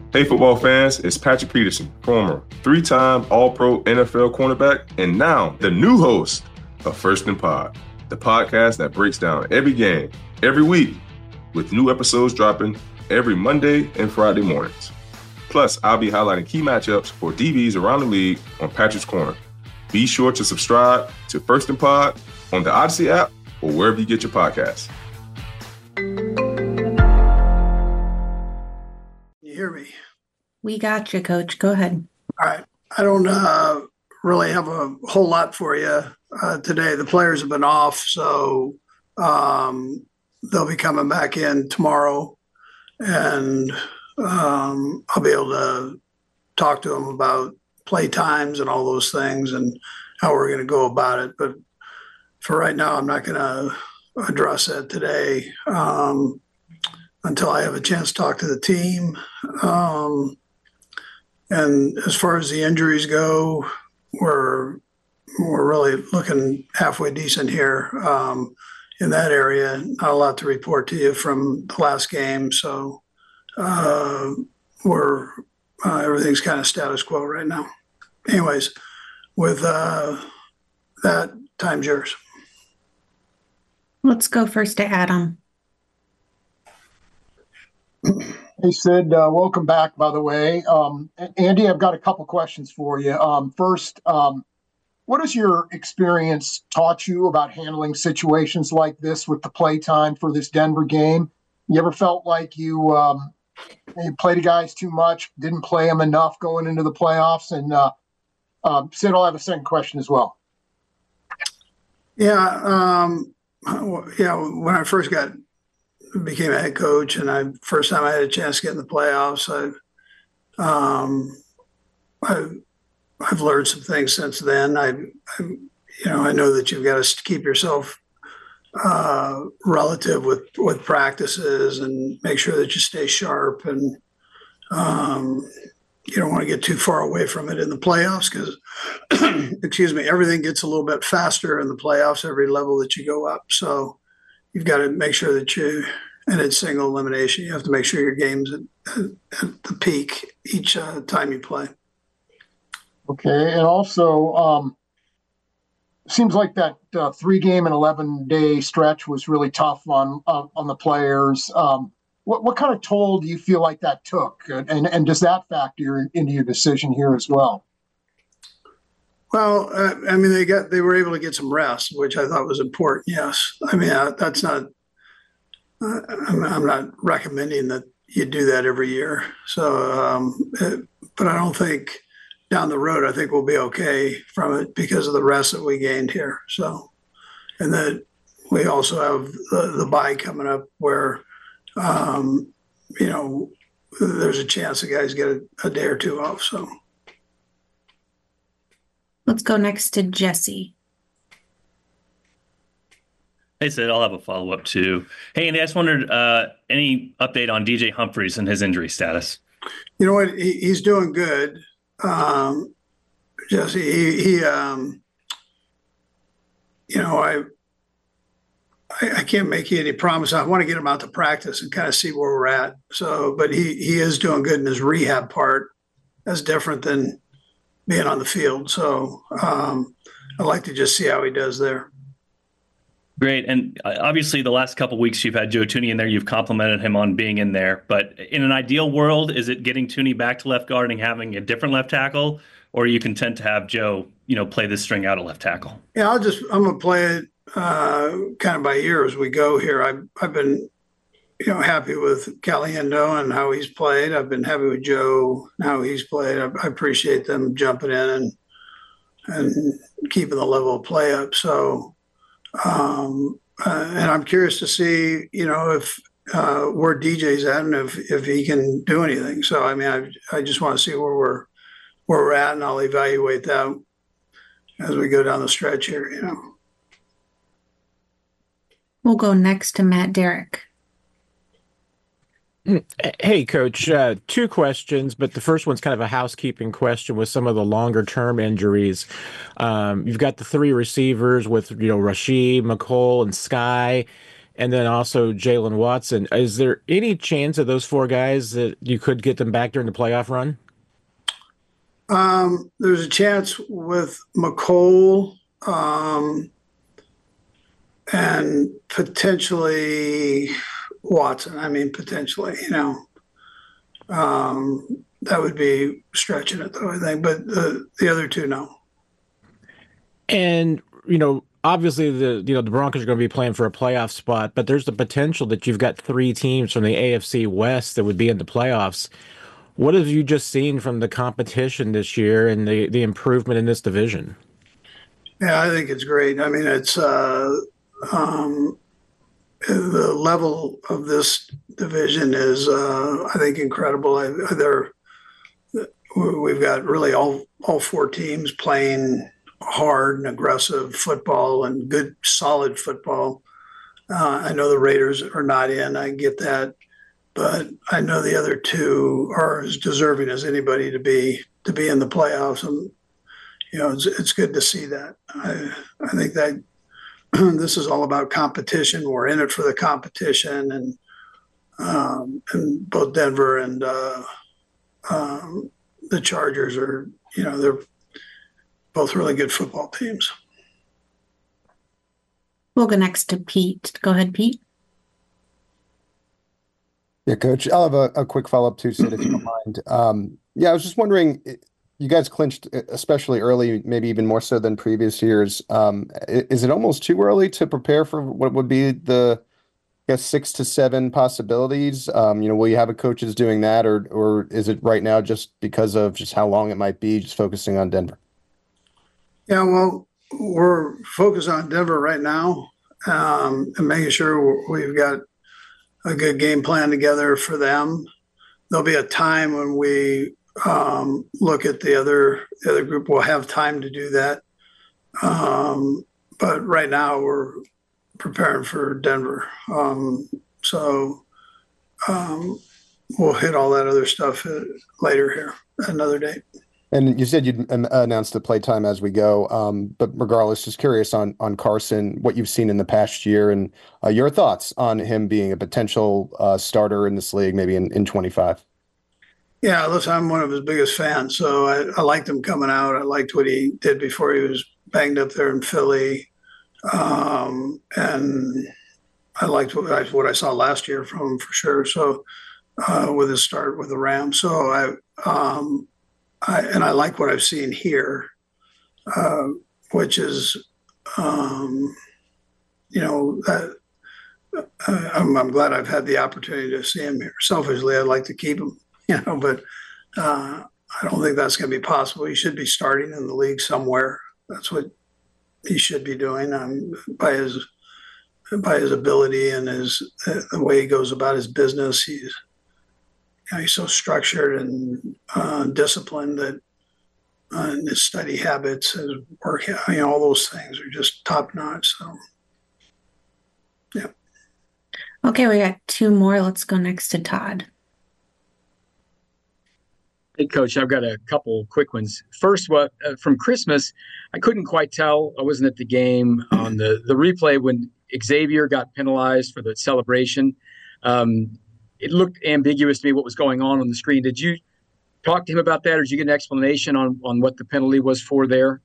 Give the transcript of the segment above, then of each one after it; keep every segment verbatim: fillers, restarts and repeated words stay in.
Hey, football fans, it's Patrick Peterson, former three-time All-Pro N F L cornerback, and now the new host of First and Pod, the podcast that breaks down every game, every week, with new episodes dropping every Monday and Friday mornings. Plus, I'll be highlighting key matchups for D Bs around the league on Patrick's Corner. Be sure to subscribe to First and Pod on the Odyssey app or wherever you get your podcasts. You hear me? We got you, Coach. Go ahead. All right. I don't uh, really have a whole lot for you uh, today. The players have been off, so um, they'll be coming back in tomorrow, and um, I'll be able to talk to them about play times and all those things and how we're going to go about it. But for right now, I'm not going to address that today um, until I have a chance to talk to the team. Um, and as far as the injuries go, we're we're really looking halfway decent here um, in that area. Not a lot to report to you from the last game, so uh, we're uh, everything's kind of status quo right now. Anyways, with uh, that, time's yours. Let's go first to Adam. Hey, Sid, uh, welcome back, by the way. Um, Andy, I've got a couple questions for you. Um, first, um, what has your experience taught you about handling situations like this with the play time for this Denver game? You ever felt like you, um, you played the guys too much, didn't play them enough going into the playoffs? And uh, uh, Sid, I'll have a second question as well. Yeah, um, yeah. When I first got became a head coach, and I first time I had a chance to get in the playoffs, I, um, I, I've learned some things since then. I, I, you know, I know that you've got to keep yourself uh, relative with with practices and make sure that you stay sharp, and um, you don't want to get too far away from it in the playoffs because, excuse me, everything gets a little bit faster in the playoffs every level that you go up. So you've got to make sure that you, and it's single elimination, you have to make sure your game's at, at the peak each uh, time you play. Okay, and also, um, seems like that uh, three-game and eleven-day stretch was really tough on on, on the players. Um, what what kind of toll do you feel like that took, and and does that factor into your decision here as well? Well, uh, I mean, they got they were able to get some rest, which I thought was important. Yes, I mean uh, that's not. Uh, I'm, I'm not recommending that you do that every year. So, um, it, but I don't think down the road, I think we'll be okay from it because of the rest that we gained here. So, and then we also have the, the bye coming up where, um, you know, there's a chance the guys get a, a day or two off. So. Let's go next to Jesse. Hey, Sid, I'll have a follow-up too. Hey, Andy, I just wondered, uh, any update on D J Humphries and his injury status? You know what? He, he's doing good. Um, Jesse, he, he um, you know, I, I, I can't make you any promise. I want to get him out to practice and kind of see where we're at. So, but he, he is doing good in his rehab part. That's different than being on the field. So um, I'd like to just see how he does there. Great. And obviously the last couple of weeks you've had Joe Thuney in there. You've complimented him on being in there. But in an ideal world, is it getting Thuney back to left guard and having a different left tackle? Or are you content to have Joe, you know, play this string out of left tackle? Yeah, I'll just, I'm going to play it uh, kind of by ear as we go here. I've, I've been, you know, happy with Caliendo and how he's played. I've been happy with Joe and how he's played. I, I appreciate them jumping in and, and keeping the level of play up. So, Um, uh, and I'm curious to see, you know, if uh, where D J's at and if, if he can do anything. So, I mean, I, I just want to see where we're where we're at, and I'll evaluate that as we go down the stretch here. You know, we'll go next to Matt Derrick. Hey, Coach, uh, two questions, but the first one's kind of a housekeeping question with some of the longer-term injuries. Um, you've got the three receivers with, you know, Rashid, McCole, and Sky. and then also Jalen Watson. Is there any chance of those four guys that you could get them back during the playoff run? Um, there's a chance with McCole um, and potentially Watson. I mean, potentially, you know, um, that would be stretching it, though, I think. But the, the other two, no. And, you know, obviously the you know the Broncos are going to be playing for a playoff spot, but there's the potential that you've got three teams from the A F C West that would be in the playoffs. What have you just seen from the competition this year and the, the improvement in this division? Yeah, I think it's great. I mean, it's uh, um, the level of this division is, uh, I think, incredible. I, they're, we've got really all all four teams playing hard and aggressive football and good, solid football. Uh, I know the Raiders are not in. I get that. But I know the other two are as deserving as anybody to be to be in the playoffs, and you know it's, it's good to see that. I I think that this is all about competition. We're in it for the competition, and um, and both Denver and uh, um, the Chargers are you know they're both really good football teams. We'll go next to Pete. Go ahead, Pete. Yeah, Coach, I'll have a, a quick follow-up too, Sid, if you don't mind. Um, yeah, I was just wondering, you guys clinched, especially early, maybe even more so than previous years. Um, is it almost too early to prepare for what would be the, I guess, six to seven possibilities? Um, you know, will you have a coaches doing that, or or is it right now just because of just how long it might be, just focusing on Denver? Yeah, well, we're focused on Denver right now, um, and making sure we've got a good game plan together for them. There'll be a time when we um, look at the other the other group. We'll have time to do that. Um, but right now we're preparing for Denver. Um, so um, we'll hit all that other stuff later here, another date. And you said you'd announce the playtime as we go, um, but regardless, just curious on on Carson, what you've seen in the past year, and uh, your thoughts on him being a potential uh, starter in this league, maybe in, in twenty-five. Yeah, listen, I'm one of his biggest fans, so I, I liked him coming out. I liked what he did before he was banged up there in Philly, um, and I liked what I, what I saw last year from him for sure. So uh, with his start with the Rams, so I. Um, I, and I like what I've seen here, uh, which is, um, you know, that, uh, I'm, I'm glad I've had the opportunity to see him here. Selfishly, I'd like to keep him, you know, but uh, I don't think that's going to be possible. He should be starting in the league somewhere. That's what he should be doing um, by his by his ability and his uh, the way he goes about his business. He's You know, he's so structured and uh, disciplined that uh, his study habits, his work, you know, all those things are just top notch. So, yeah. Okay, we got two more. Let's go next to Todd. Hey, Coach, I've got a couple quick ones. First, what uh, from Christmas, I couldn't quite tell. I wasn't at the game on the, the replay when Xavier got penalized for the celebration. Um, It looked ambiguous to me what was going on on the screen. Did you talk to him about that, or did you get an explanation on, on what the penalty was for there?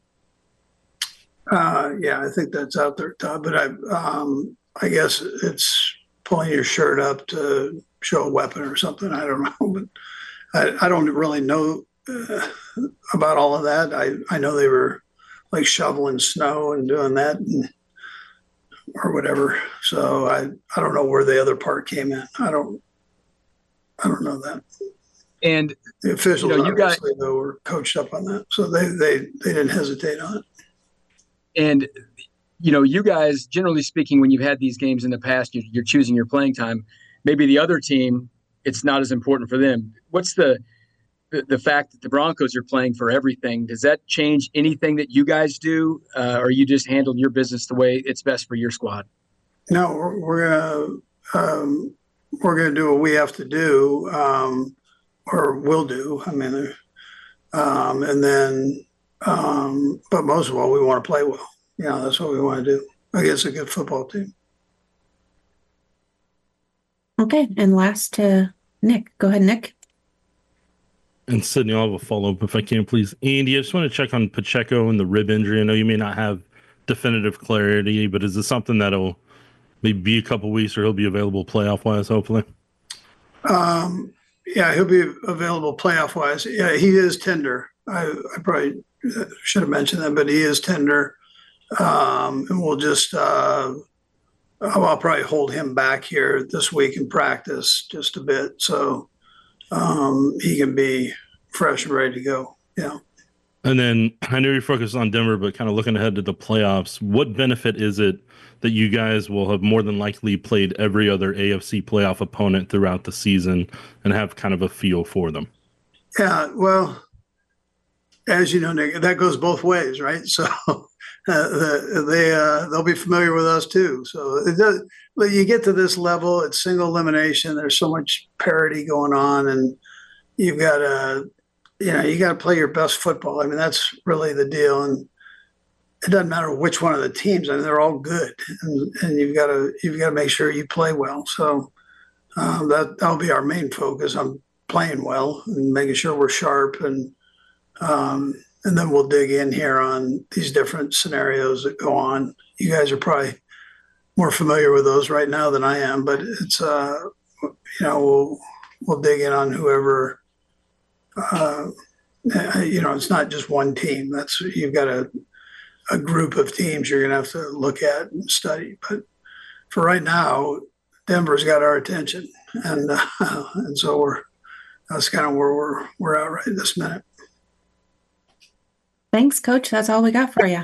Uh, yeah, I think that's out there, Todd. But I, um, I guess it's pulling your shirt up to show a weapon or something. I don't know, but I, I don't really know uh, about all of that. I, I know they were like shoveling snow and doing that. And, or whatever. So I, I don't know where the other part came in. I don't I don't know that. And the officials, you know, you obviously, got, though, were coached up on that. So they, they, they didn't hesitate on it. And, you know, you guys, generally speaking, when you've had these games in the past, you're, you're choosing your playing time. Maybe the other team, it's not as important for them. What's the, the, the fact that the Broncos are playing for everything? Does that change anything that you guys do? Uh, or you just handle your business the way it's best for your squad? No, we're, we're going to, um, we're going to do what we have to do, um, or will do. I mean, um, and then, um, but most of all, we want to play well. Yeah, that's what we want to do against a good football team. Okay, and last to Nick. Go ahead, Nick. And Sydney, I'll have a follow-up if I can, please. Andy, I just want to check on Pacheco and the rib injury. I know you may not have definitive clarity, but is this something that'll maybe be a couple weeks or he'll be available playoff-wise, hopefully? Um, yeah, he'll be available playoff-wise. Yeah, he is tender. I, I probably should have mentioned that, but he is tender. Um, and we'll just uh, – I'll probably hold him back here this week in practice just a bit so um, he can be fresh and ready to go. Yeah. And then I know you're focused on Denver, but kind of looking ahead to the playoffs, what benefit is it that you guys will have more than likely played every other A F C playoff opponent throughout the season and have kind of a feel for them? Yeah, well, as you know, Nick, that goes both ways, right? So uh, the, they uh, they'll be familiar with us too. So it does, you get to this level, it's single elimination. There's so much parity going on, and you've got to, you know, you got to play your best football. I mean, that's really the deal, and it doesn't matter which one of the teams. I mean, they're all good, and, and you've got to you've got to make sure you play well. So um, that that'll be our main focus on playing well and making sure we're sharp, and um, and then we'll dig in here on these different scenarios that go on. You guys are probably more familiar with those right now than I am, but it's uh, you know we'll we'll dig in on whoever. Uh, you know, it's not just one team. That's you've got a a group of teams you're going to have to look at and study. But for right now, Denver's got our attention, and uh, and so we're that's kind of where we're we're at right this minute. Thanks, Coach. That's all we got for you.